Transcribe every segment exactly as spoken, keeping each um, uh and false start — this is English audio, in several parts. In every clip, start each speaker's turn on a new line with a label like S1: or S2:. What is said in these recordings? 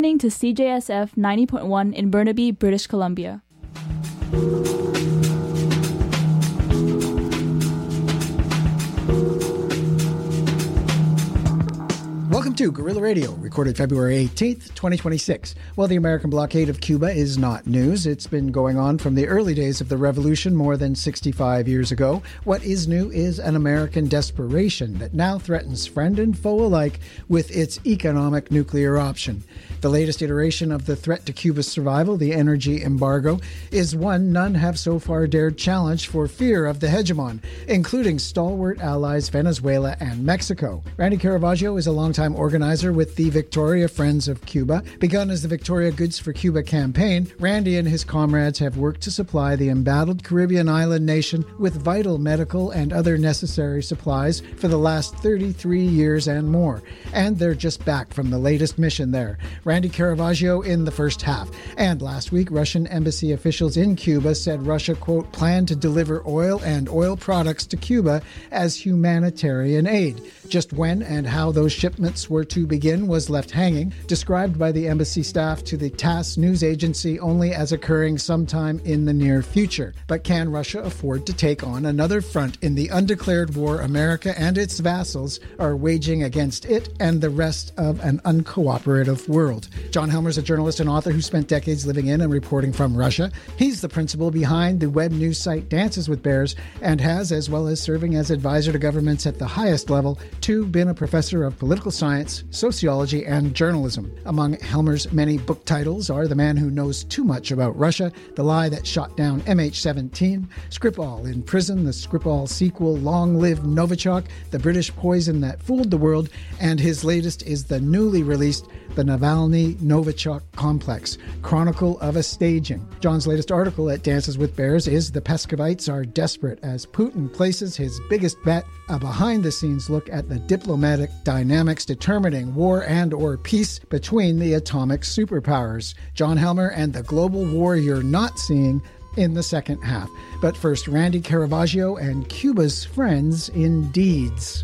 S1: Listening to C J S F ninety point one in Burnaby, British Columbia.
S2: Welcome to Guerrilla Radio, recorded February eighteenth, twenty twenty-six. Well, the American blockade of Cuba is not news. It's been going on from the early days of the revolution more than sixty-five years ago. What is new is an American desperation that now threatens friend and foe alike with its economic nuclear option. The latest iteration of the threat to Cuba's survival, the energy embargo, is one none have so far dared challenge for fear of the hegemon, including stalwart allies Venezuela and Mexico. Randy Caravaggio is a longtime organizer with the Victoria Friends of Cuba. Begun as the Victoria Goods for Cuba campaign, Randy and his comrades have worked to supply the embattled Caribbean island nation with vital medical and other necessary supplies for the last thirty-three years and more. And they're just back from the latest mission there. Randy Caravaggio in the first half. And last week, Russian embassy officials in Cuba said Russia, quote, planned to deliver oil and oil products to Cuba as humanitarian aid. Just when and how those shipments were to begin was left hanging, described by the embassy staff to the TASS news agency only as occurring sometime in the near future. But can Russia afford to take on another front in the undeclared war America and its vassals are waging against it and the rest of an uncooperative world? John Helmer's a journalist and author who spent decades living in and reporting from Russia. He's the principal behind the web news site Dances with Bears and has, as well as serving as advisor to governments at the highest level, too, been a professor of political science, sociology, and journalism. Among Helmer's many book titles are The Man Who Knows Too Much About Russia, The Lie That Shot Down M H seventeen, Skripal in Prison, the Skripal sequel Long Live Novichok, The British Poison That Fooled the World, and his latest is the newly released The Navalny-Novichok Complex, Chronicle of a Staging. John's latest article at Dances with Bears is The Pescovites Are Desperate as Putin places his biggest bet, a behind-the-scenes look at the diplomatic dynamics determining war and or peace between the atomic superpowers. John Helmer and the global war you're not seeing in the second half. But first, Randy Caravaggio and Cuba's friends in deeds.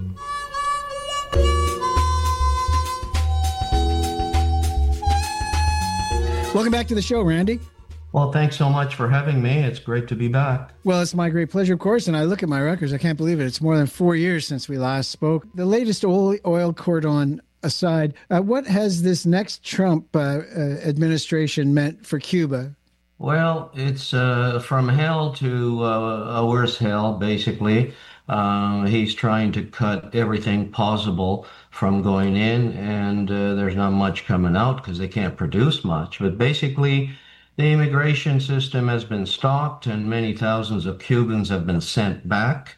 S2: Welcome back to the show, Randy.
S3: Well, thanks so much for having me. It's great to be back.
S2: Well, it's my great pleasure, of course, and I look at my records. I can't believe it. It's more than four years since we last spoke. The latest oil, oil cordon aside, uh, what has this next Trump uh, uh, administration meant for Cuba?
S3: Well, it's uh, from hell to uh, a worse hell, basically. Uh, he's trying to cut everything possible from going in, and uh, there's not much coming out because they can't produce much. But basically, the immigration system has been stopped, and many thousands of Cubans have been sent back.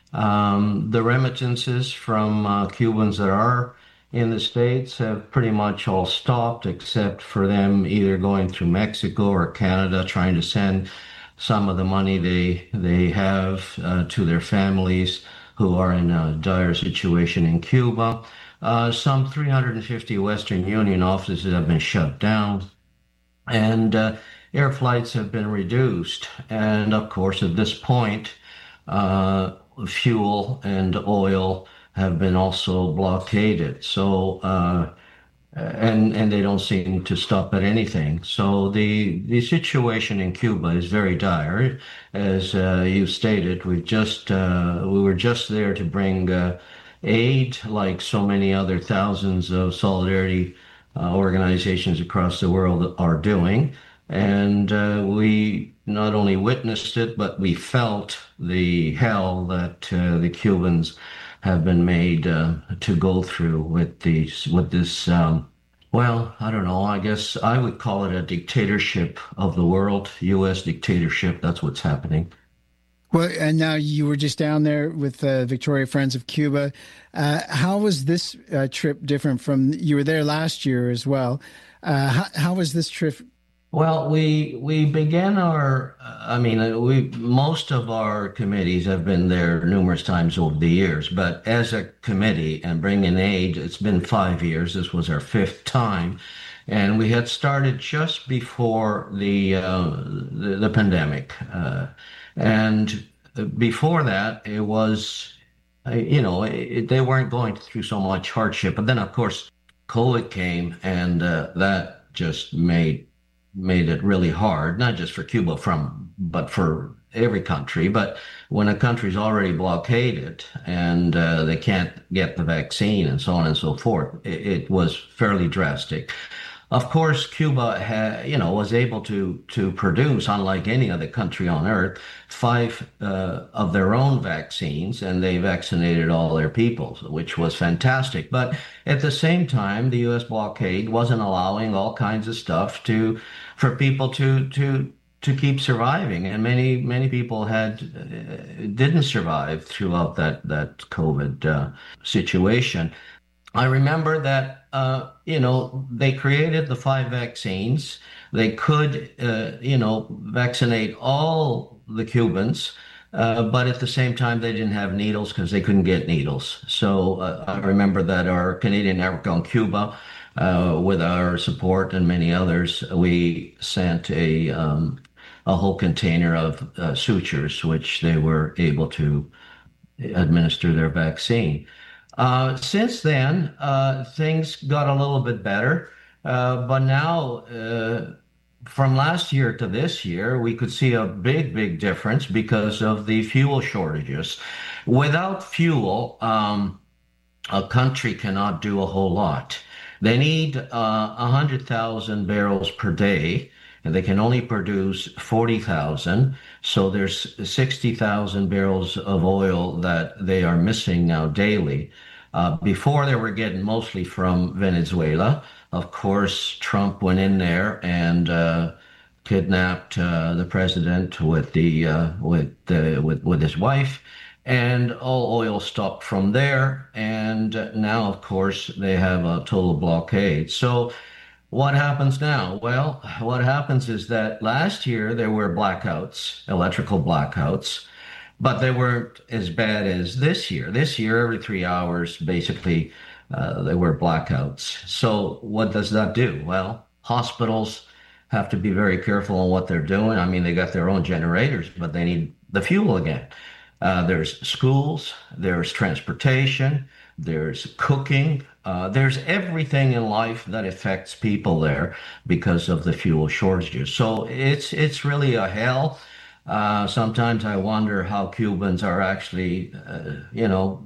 S3: Um, the remittances from uh, Cubans that are in the States have pretty much all stopped, except for them either going through Mexico or Canada, trying to send some of the money they they have uh, to their families who are in a dire situation in Cuba. Uh, some three hundred fifty Western Union offices have been shut down, and uh, air flights have been reduced. And of course, at this point, uh, fuel and oil have been also blockaded. So, uh, and and they don't seem to stop at anything. So the the situation in Cuba is very dire, as uh, you stated. We just uh, we were just there to bring uh, aid, like so many other thousands of solidarity uh, organizations across the world are doing, and uh, we not only witnessed it, but we felt the hell that uh, the Cubans have been made uh, to go through with these with this. Um, well, I don't know. I guess I would call it a dictatorship of the world, U S dictatorship. That's what's happening.
S2: Well, and now you were just down there with uh, Victoria Friends of Cuba. Uh, how was this uh, trip different from, you were there last year as well. Uh, how, how was this trip?
S3: Well, we we began our, I mean, we most of our committees have been there numerous times over the years, but as a committee and bringing aid, it's been five years. This was our fifth time. And we had started just before the uh, the, the pandemic. Uh, and before that, it was, uh, you know, it, they weren't going through so much hardship. But then, of course, COVID came, and uh, that just made made it really hard, not just for Cuba, from but for every country. But when a country's already blockaded and uh, they can't get the vaccine and so on and so forth, it, it was fairly drastic. Of course, Cuba ha, you know, was able to to produce, unlike any other country on earth, five uh, of their own vaccines, and they vaccinated all their people, which was fantastic. But at the same time, the U S blockade wasn't allowing all kinds of stuff to for people to to to keep surviving, and many many people had uh, didn't survive throughout that that COVID uh, situation. I remember that, uh, you know, they created the five vaccines. They could, uh, you know, vaccinate all the Cubans, uh, but at the same time, they didn't have needles because they couldn't get needles. So uh, I remember that our Canadian Network on Cuba, uh, with our support and many others, we sent a um, a whole container of uh, sutures, which they were able to administer their vaccine. Uh, since then, uh, things got a little bit better, uh, but now, uh, from last year to this year, we could see a big, big difference because of the fuel shortages. Without fuel, um, a country cannot do a whole lot. They need uh, one hundred thousand barrels per day, and they can only produce forty thousand. So there's sixty thousand barrels of oil that they are missing now daily. Uh, before, they were getting mostly from Venezuela. Of course, Trump went in there and uh, kidnapped uh, the president with the uh, with the with with his wife, and all oil stopped from there. And now, of course, they have a total blockade. So what happens now? Well, what happens is that last year there were blackouts, electrical blackouts, but they weren't as bad as this year. This year, every three hours, basically, uh, there were blackouts. So what does that do? Well, hospitals have to be very careful on what they're doing. I mean, they got their own generators, but they need the fuel again. Uh, there's schools, there's transportation, there's cooking, uh, there's everything in life that affects people there because of the fuel shortages. So it's it's really a hell. Uh, sometimes I wonder how Cubans are actually, uh, you know,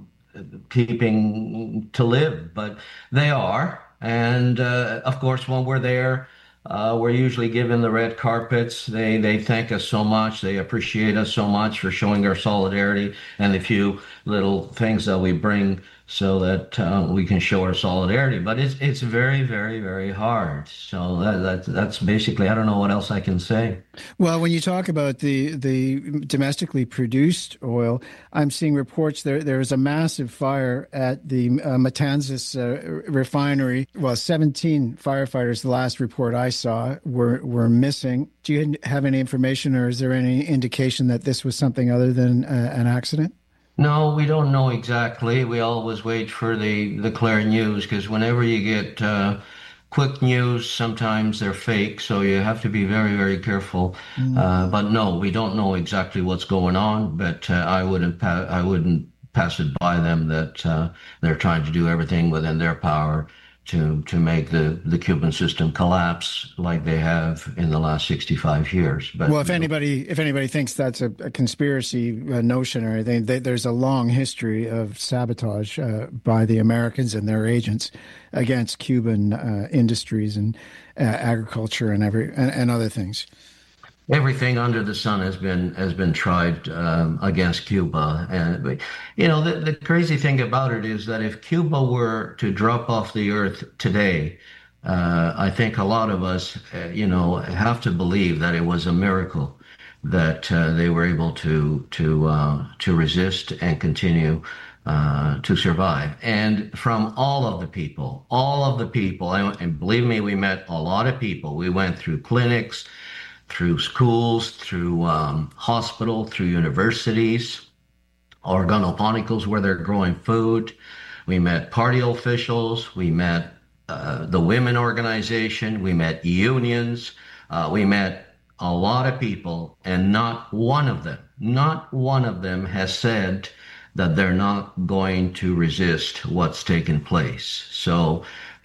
S3: keeping to live, but they are. And uh, of course, when we're there, uh, we're usually given the red carpets. They they thank us so much. They appreciate us so much for showing our solidarity and the few little things that we bring so that uh, we can show our solidarity. But it's it's very, very, very hard. So that, that that's basically, I don't know what else I can say.
S2: Well, when you talk about the the domestically produced oil, I'm seeing reports there there was a massive fire at the uh, Matanzas uh, refinery. Well, seventeen firefighters, the last report I saw, were were missing. Do you have any information, or is there any indication that this was something other than uh, an accident?
S3: No, we don't know exactly. We always wait for the, the clear news, because whenever you get uh, quick news, sometimes they're fake. So you have to be very, very careful. Mm. Uh, but no, we don't know exactly what's going on. But uh, I wouldn't pa- I wouldn't pass it by them that uh, they're trying to do everything within their power to to make the, the Cuban system collapse like they have in the last sixty-five years. But
S2: well, if anybody if anybody thinks that's a, a conspiracy uh, notion or anything, they, there's a long history of sabotage uh, by the Americans and their agents against Cuban uh, industries and uh, agriculture and every and, and other things.
S3: Everything under the sun has been has been tried um, against Cuba, and you know the, the crazy thing about it is that if Cuba were to drop off the earth today, uh, I think a lot of us, uh, you know, have to believe that it was a miracle that uh, they were able to to uh, to resist and continue uh, to survive. And from all of the people, all of the people, and, and believe me, we met a lot of people. We went through clinics, through schools, through um, hospital, through universities, organoponicals where they're growing food. We met party officials. We met uh, the women organization. We met unions. Uh, we met a lot of people, and not one of them, not one of them has said that they're not going to resist what's taken place. So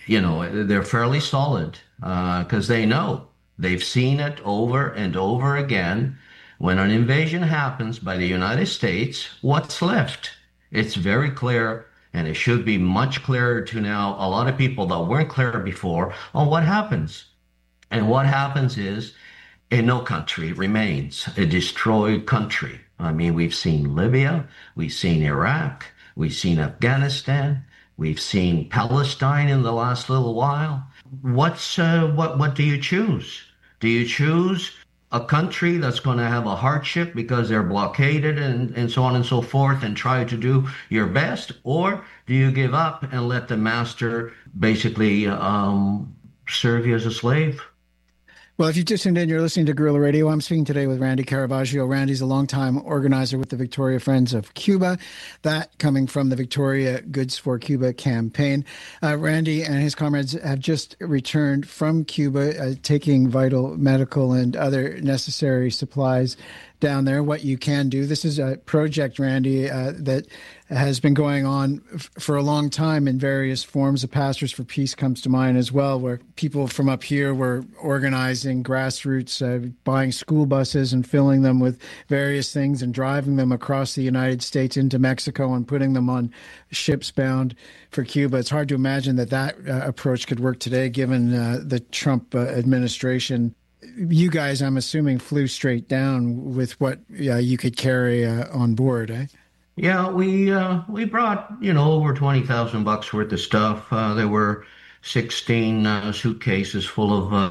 S3: you know, they're fairly solid because uh, they know they've seen it over and over again. When an invasion happens by the United States, what's left? It's very clear, and it should be much clearer to now a lot of people that weren't clear before on what happens. And what happens is, and no country remains a destroyed country. I mean, we've seen Libya, we've seen Iraq, we've seen Afghanistan, we've seen Palestine in the last little while. What's uh, what what do you choose? Do you choose a country that's going to have a hardship because they're blockaded and, and so on and so forth and try to do your best? Or do you give up and let the master basically um, serve you as a slave?
S2: Well, if you just tuned in, you're listening to Guerrilla Radio. I'm speaking today with Randy Caravaggio. Randy's a longtime organizer with the Victoria Friends of Cuba, that coming from the Victoria Goods for Cuba campaign. Uh, Randy and his comrades have just returned from Cuba, uh, taking vital medical and other necessary supplies down there. What you can do. This is a project, Randy, uh, that has been going on f- for a long time in various forms. The Pastors for Peace comes to mind as well, where people from up here were organizing grassroots, uh, buying school buses and filling them with various things and driving them across the United States into Mexico and putting them on ships bound for Cuba. It's hard to imagine that that uh, approach could work today, given uh, the Trump uh, administration. You guys, I'm assuming, flew straight down with what uh, you could carry uh, on board, eh?
S3: Yeah, we uh, we brought, you know, over twenty thousand bucks worth of stuff. Uh, there were sixteen uh, suitcases full of. Uh,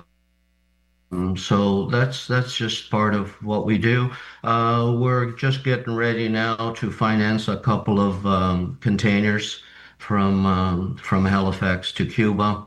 S3: um, so that's that's just part of what we do. Uh, we're just getting ready now to finance a couple of um, containers from um, from Halifax to Cuba.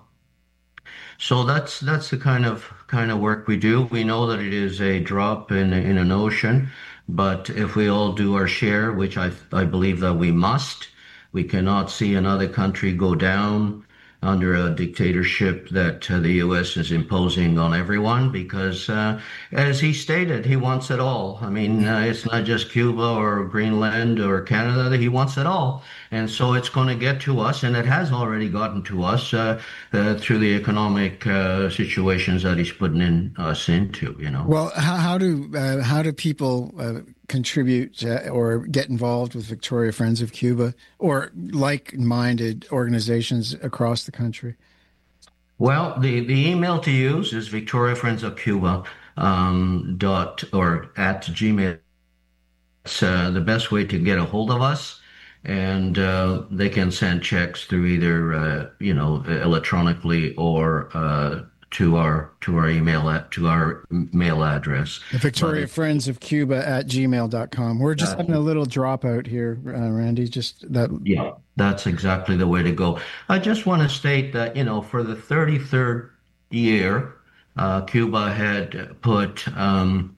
S3: So that's that's the kind of kind of work we do. We know that it is a drop in in an ocean, but if we all do our share, which I I believe that we must, we cannot see another country go down under a dictatorship that uh, the U S is imposing on everyone because, uh, as he stated, he wants it all. I mean, uh, it's not just Cuba or Greenland or Canada. He wants it all. And so it's going to get to us, and it has already gotten to us uh, uh, through the economic uh, situations that he's putting in us into, you know.
S2: Well, how, how do uh, how do people uh, contribute uh, or get involved with Victoria Friends of Cuba or like-minded organizations across the country?
S3: Well, the, the email to use is Victoria Friends of Cuba um, dot or at Gmail. It's uh, the best way to get a hold of us. And uh, they can send checks through either, uh, you know, electronically or uh, to our to our email at, to our mail address.
S2: The Victoria but, Friends of Cuba at gmail dot com. We're just uh, having a little dropout here, uh, Randy. Just that.
S3: Yeah, that's exactly the way to go. I just want to state that, you know, for the thirty-third year, uh, Cuba had put um,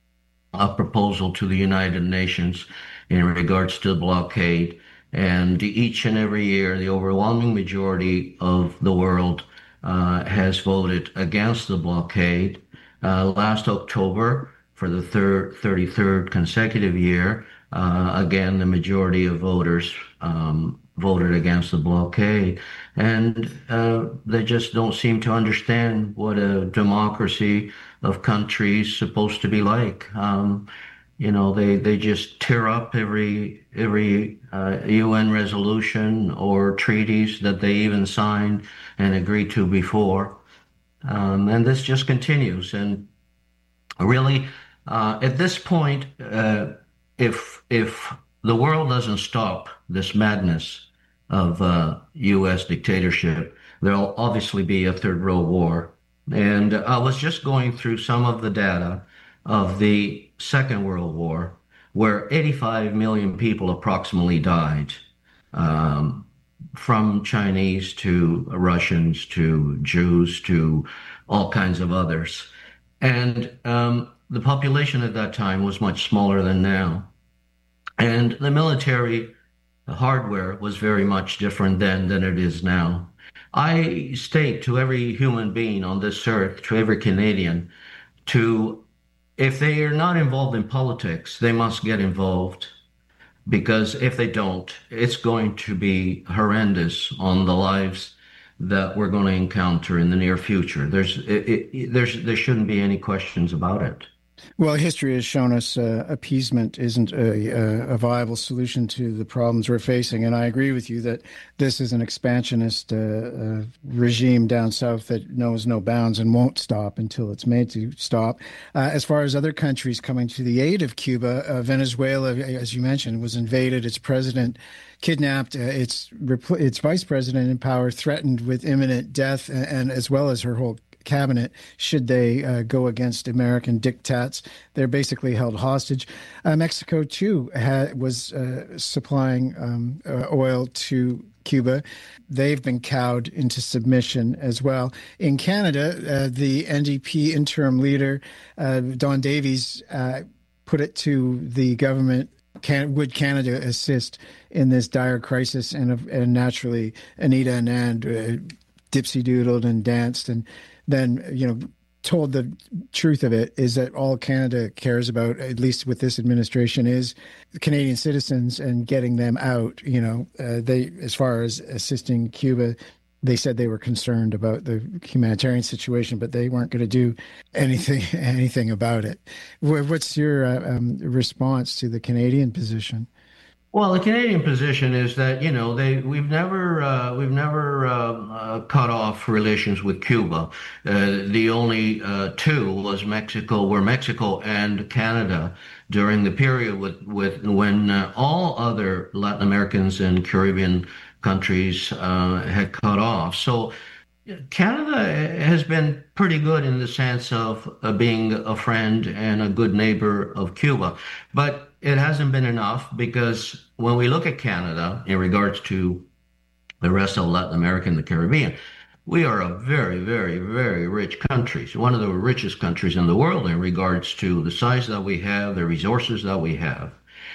S3: a proposal to the United Nations in regards to the blockade. And each and every year, the overwhelming majority of the world uh, has voted against the blockade. Uh, last October, for the third, thirty-third consecutive year, uh, again, the majority of voters um, voted against the blockade. And uh, they just don't seem to understand what a democracy of countries is supposed to be like. Um, You know, they, they just tear up every every uh, U N resolution or treaties that they even signed and agreed to before. Um, and this just continues. And really, uh, at this point, uh, if if the world doesn't stop this madness of uh, U S dictatorship, there'll obviously be a third world war. And I was just going through some of the data of the Second World War, where eighty-five million people approximately died, um, from Chinese to Russians to Jews to all kinds of others. And um, the population at that time was much smaller than now. And the military hardware was very much different then than it is now. I state to every human being on this earth, to every Canadian, to if they are not involved in politics, they must get involved, because if they don't, it's going to be horrendous on the lives that we're going to encounter in the near future. There's it, it, there's there shouldn't be any questions about it.
S2: Well, history has shown us uh, appeasement isn't a, a viable solution to the problems we're facing. And I agree with you that this is an expansionist uh, uh, regime down south that knows no bounds and won't stop until it's made to stop. Uh, as far as other countries coming to the aid of Cuba, uh, Venezuela, as you mentioned, was invaded. Its president kidnapped, uh, its, its vice president in power threatened with imminent death, and, and as well as her whole cabinet should they uh, go against American diktats. They're basically held hostage. Uh, Mexico, too, had, was uh, supplying um, uh, oil to Cuba. They've been cowed into submission as well. In Canada, uh, the N D P interim leader, uh, Don Davies, uh, put it to the government, Can, would Canada assist in this dire crisis? And, and naturally, Anita Anand uh, dipsy-doodled and danced and then, you know, told the truth of it is that all Canada cares about, at least with this administration, is Canadian citizens and getting them out. You know, uh, they, as far as assisting Cuba, they said they were concerned about the humanitarian situation, but they weren't going to do anything anything about it. What's your uh, um, response to the Canadian position?
S3: Well, the Canadian position is that, you know, they we've never uh, we've never uh, uh, cut off relations with Cuba. Uh, the only uh, two was Mexico, were Mexico and Canada during the period with with when uh, all other Latin Americans and Caribbean countries uh, had cut off. So Canada has been pretty good in the sense of uh, being a friend and a good neighbor of Cuba, but it hasn't been enough, because when we look at Canada in regards to the rest of Latin America and the Caribbean, we are a very, very, very rich country. One of the richest countries in the world in regards to the size that we have, the resources that we have.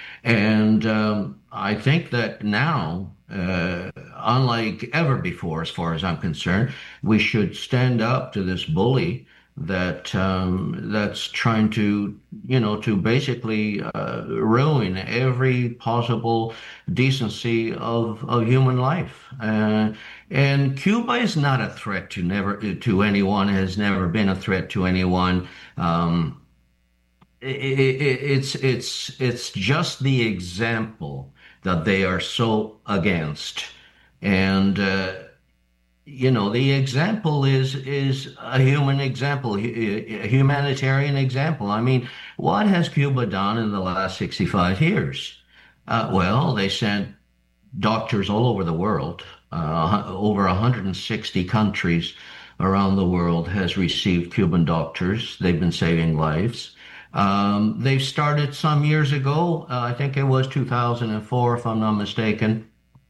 S3: And um, I think that now, uh, unlike ever before, as far as I'm concerned, we should stand up to this bully that um, that's trying to, you know, to basically uh, ruin every possible decency of, of human life. Uh, and Cuba is not a threat to never to anyone, has never been a threat to anyone. Um, it, it, it's it's it's just the example that they are so against. And uh, you know, the example is is a human example, a humanitarian example. I mean, what has Cuba done in the last sixty-five years? Uh, well, they sent doctors all over the world. Uh, over one hundred sixty countries around the world has received Cuban doctors. They've been saving lives. Um, they've started some years ago, uh, I think it was two thousand four, if I'm not mistaken,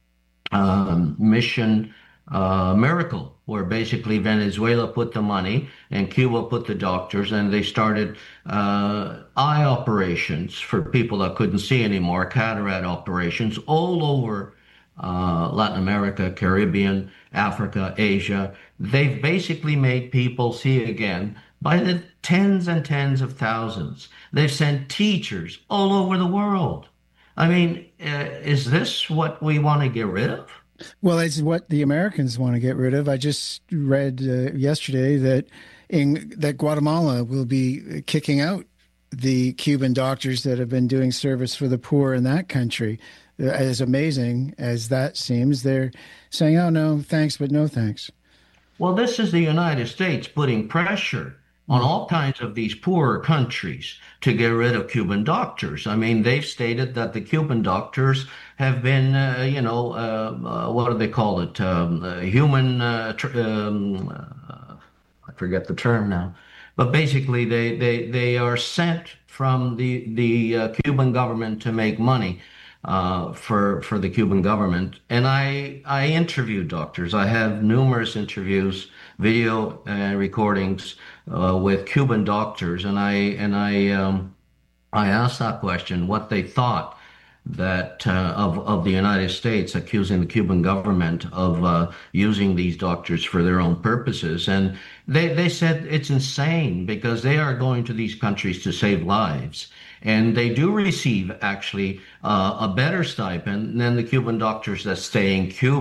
S3: um, Mission Uh, Miracle, where basically Venezuela put the money and Cuba put the doctors, and they started uh, eye operations for people that couldn't see anymore, cataract operations all over uh, Latin America, Caribbean, Africa, Asia. They've basically made people see again by the tens and tens of thousands. They've sent teachers all over the world. I mean, uh, is this what we want to get rid of?
S2: Well, it's what the Americans want to get rid of. I just read uh, yesterday that in that Guatemala will be kicking out the Cuban doctors that have been doing service for the poor in that country. As amazing as that seems, they're saying, "Oh no, thanks, but no thanks."
S3: Well, this is the United States putting pressure on all kinds of these poorer countries to get rid of Cuban doctors. I mean, they've stated that the Cuban doctors have been, uh, you know, uh, uh, what do they call it? Um, uh, human, uh, tr- um, uh, I forget the term now, but basically they, they, they are sent from the, the uh, Cuban government to make money uh, for, for the Cuban government. And I, I interviewed doctors. I have numerous interviews, video and recordings uh, with Cuban doctors, and I and I um, I asked that question, what they thought that uh, of of the United States accusing the Cuban government of uh, using these doctors for their own purposes, and they they said it's insane because they are going to these countries to save lives. And they do receive actually uh, a better stipend than the Cuban doctors that stay in Cuba.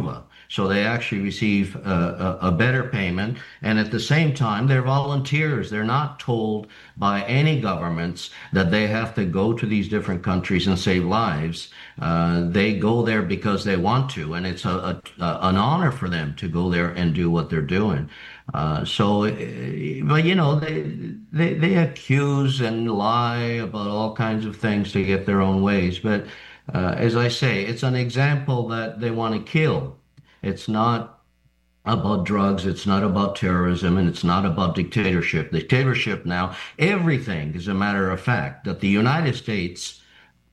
S3: So they actually receive a, a, a better payment. And at the same time, they're volunteers. They're not told by any governments that they have to go to these different countries and save lives. Uh, they go there because they want to, and it's a, a, a an honor for them to go there and do what they're doing. Uh, so, uh, but you know, they, they they accuse and lie about all kinds of things to get their own ways. But uh, as I say, it's an example that they want to kill. It's not about drugs, it's not about terrorism, and it's not about dictatorship. Dictatorship now, everything is a matter of fact that the United States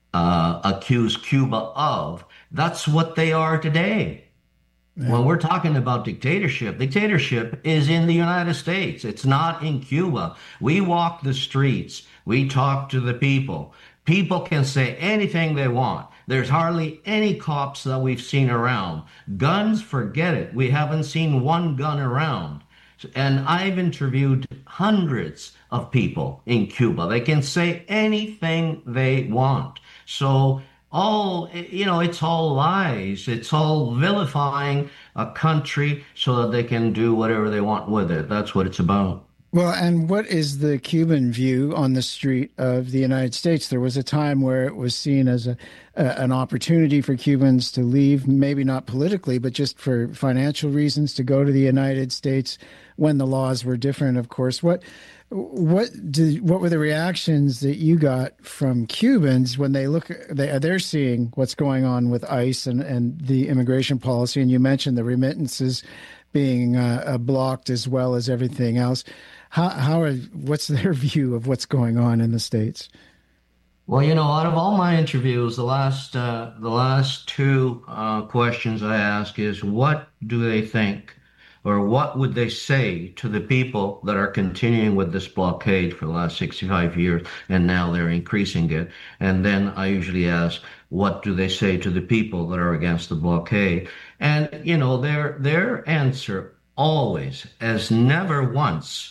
S3: uh, accuse Cuba of. That's what they are today. Yeah. When we're talking about dictatorship, dictatorship is in the United States. It's not in Cuba. We walk the streets. We talk to the people. People can say anything they want. There's hardly any cops that we've seen around. Guns, forget it. We haven't seen one gun around. And I've interviewed hundreds of people in Cuba. They can say anything they want. So all, you know, it's all lies. It's all vilifying a country so that they can do whatever they want with it. That's what it's about.
S2: Well, and what is the Cuban view on the street of the United States? There was a time where it was seen as a, a an opportunity for Cubans to leave, maybe not politically, but just for financial reasons, to go to the United States when the laws were different, of course. What what did what were the reactions that you got from Cubans when they look they they're seeing what's going on with ICE and, and the immigration policy? And you mentioned the remittances being uh, blocked as well as everything else. How how are what's their view of what's going on in the States?
S3: Well, you know, out of all my interviews, the last uh, the last two uh, questions I ask is, what do they think, or what would they say to the people that are continuing with this blockade for the last sixty-five years, and now they're increasing it? And then I usually ask, what do they say to the people that are against the blockade? And you know, their their answer always, as never once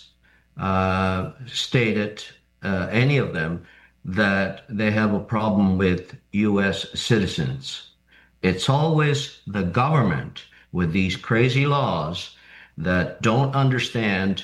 S3: uh, stated, uh, any of them, that they have a problem with U S citizens. It's always the government with these crazy laws that don't understand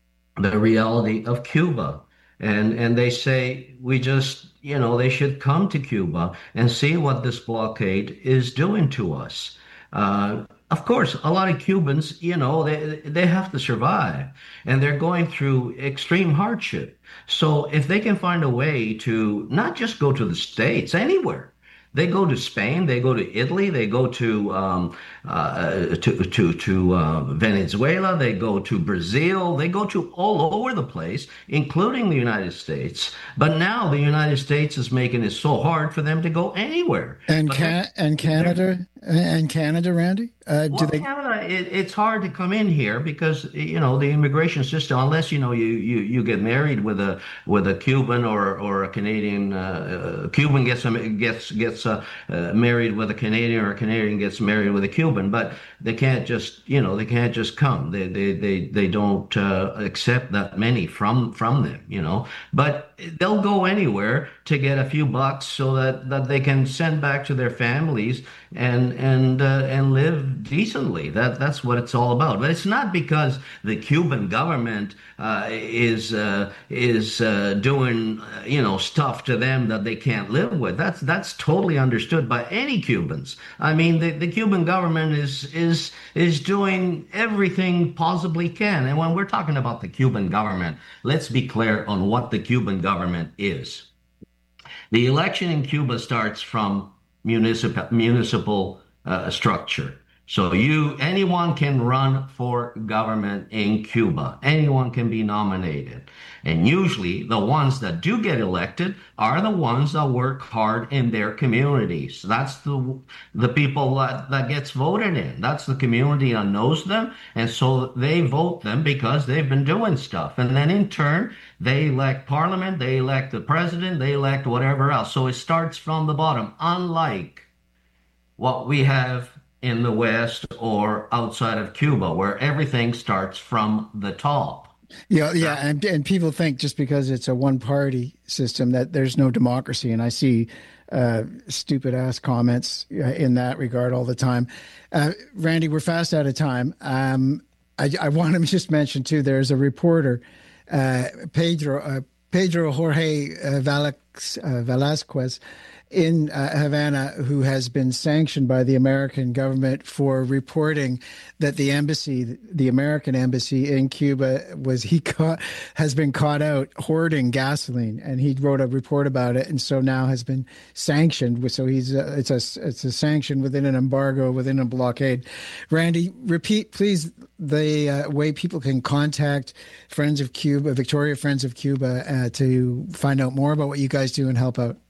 S3: the reality of Cuba. And and they say, we just, you know, they should come to Cuba and see what this blockade is doing to us. Uh, Of course, a lot of Cubans, you know, they they have to survive, and they're going through extreme hardship. So if they can find a way to not just go to the States, anywhere. They go to Spain, they go to Italy, they go to um, uh, to to to uh, Venezuela, they go to Brazil, they go to all over the place, including the United States. But now the United States is making it so hard for them to go anywhere.
S2: And can and Canada and Canada, Randy, uh,
S3: well,
S2: do they?
S3: Canada, it, it's hard to come in here because you know the immigration system. Unless you know you you, you get married with a with a Cuban or or a Canadian, uh, a Cuban gets gets gets uh, uh, married with a Canadian, or a Canadian gets married with a Cuban. But they can't just you know they can't just come. They they they they don't uh, accept that many from from them. You know, but they'll go anywhere to get a few bucks so that that they can send back to their families and and uh, and live decently. That that's what it's all about. But it's not because the Cuban government uh, is uh, is uh, doing uh, you know stuff to them that they can't live with. That's that's totally understood by any Cubans. I mean, the, the Cuban government is is is doing everything possibly can. And when we're talking about the Cuban government, let's be clear on what the Cuban government is. The election in Cuba starts from municipal municipal uh, structure. So you, anyone can run for government in Cuba. Anyone can be nominated. And usually the ones that do get elected are the ones that work hard in their communities. That's the the people that, that gets voted in. That's the community that knows them. And so they vote them because they've been doing stuff. And then in turn, they elect parliament, they elect the president, they elect whatever else. So it starts from the bottom, unlike what we have in the West or outside of Cuba, where everything starts from the top.
S2: Yeah, yeah, and and people think just because it's a one-party system that there's no democracy. And I see uh, stupid ass comments in that regard all the time. Uh, Randy, we're fast out of time. Um, I, I want to just mention too. There's a reporter, uh, Pedro uh, Pedro Jorge uh, Valix, uh, Velasquez, in uh, Havana, who has been sanctioned by the American government for reporting that the embassy, the American embassy in Cuba, was he caught has been caught out hoarding gasoline, and he wrote a report about it, and so now has been sanctioned. So he's uh, it's a it's a sanction within an embargo, within a blockade. Randy, repeat please the uh, way people can contact Friends of Cuba, Victoria Friends of Cuba, uh, to find out more about what you guys do and help out.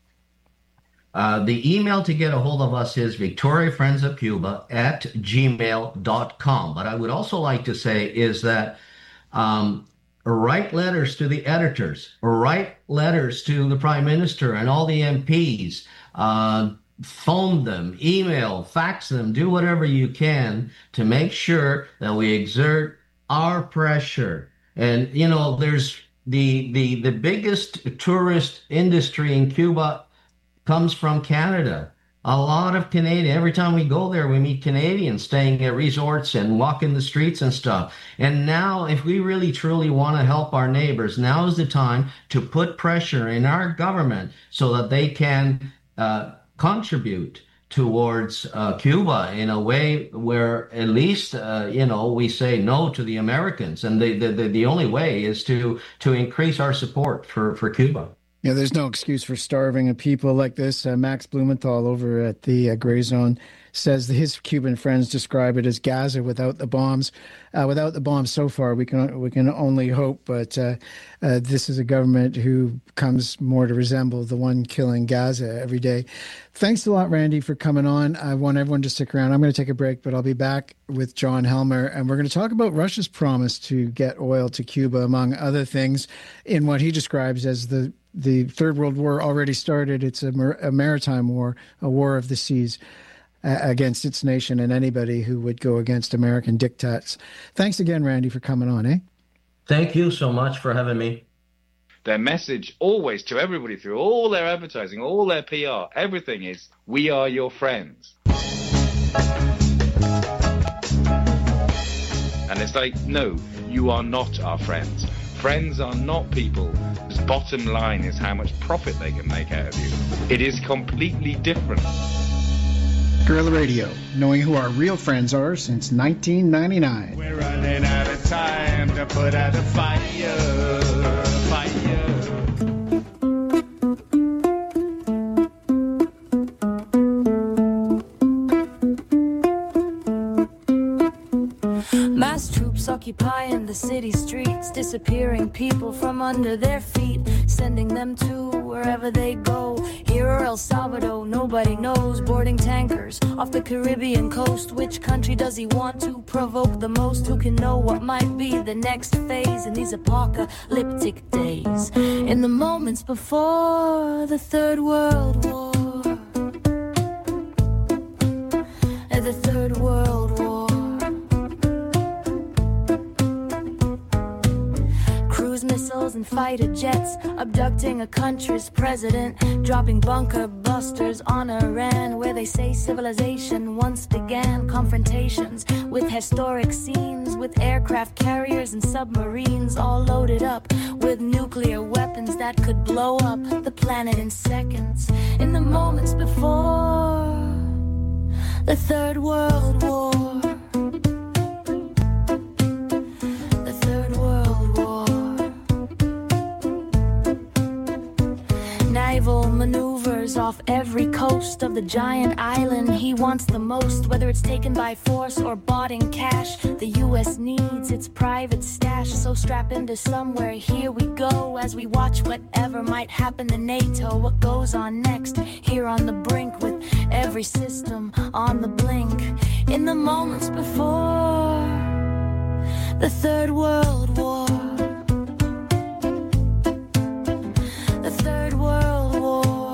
S3: Uh, the email to get a hold of us is victoria friends of cuba at gmail dot com. But I would also like to say is that um, write letters to the editors, write letters to the Prime Minister and all the M Ps, uh, phone them, email, fax them, do whatever you can to make sure that we exert our pressure. And, you know, there's the the the biggest tourist industry in Cuba comes from Canada. A lot of Canadian, every time we go there, we meet Canadians staying at resorts and walking the streets and stuff. And now, if we really truly want to help our neighbors, now is the time to put pressure in our government so that they can uh, contribute towards uh, Cuba in a way where at least, uh, you know, we say no to the Americans. And the, the, the only way is to, to increase our support for, for Cuba.
S2: Yeah, there's no excuse for starving, and people like this. Uh, Max Blumenthal over at the uh, Gray Zone says that his Cuban friends describe it as Gaza without the bombs. Uh, without the bombs, so far we can we can only hope. But uh, uh, this is a government who comes more to resemble the one killing Gaza every day. Thanks a lot, Randy, for coming on. I want everyone to stick around. I'm going to take a break, but I'll be back with John Helmer, and we're going to talk about Russia's promise to get oil to Cuba, among other things, in what he describes as the The Third World War already started. It's a, mar- a maritime war, a war of the seas uh, against its nation and anybody who would go against American diktats. Thanks again, Randy, for coming on, eh?
S3: Thank you so much for having me.
S4: Their message always to everybody through all their advertising, all their P R, everything is, we are your friends. And it's like, no, you are not our friends. Friends are not people whose bottom line is how much profit they can make out of you. It is completely different.
S2: Guerrilla Radio, knowing who our real friends are since nineteen ninety-nine.
S5: We're running out of time to put out a fire, fire.
S6: Mass troops occupying the city streets, disappearing people from under their feet, sending them to wherever they go. Here or El Salvador, nobody knows. Boarding tankers off the Caribbean coast. Which country does he want to provoke the most? Who can know what might be the next phase in these apocalyptic days? In the moments before the Third World War, the Third World War. Missiles and fighter jets abducting a country's president, dropping bunker busters on Iran, where they say civilization once began. Confrontations with historic scenes, with aircraft carriers and submarines, all loaded up with nuclear weapons that could blow up the planet in seconds. In the moments before the Third World War, naval maneuvers off every coast of the giant island he wants the most, whether it's taken by force or bought in cash. The U S needs its private stash, so strap into somewhere. Here we go as we watch whatever might happen to NATO. What goes on next here on the brink, with every system on the blink. In the moments before the Third World War, the Third World War.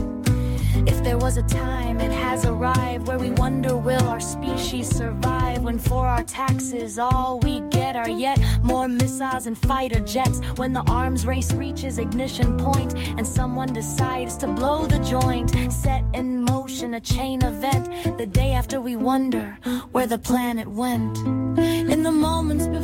S6: If there was a time, it has arrived, where we wonder, will our species survive when and for our taxes, all we get are yet more missiles and fighter jets. When the arms race reaches ignition point and someone decides to blow the joint, set in motion a chain event the day after we wonder where the planet went. In the moments before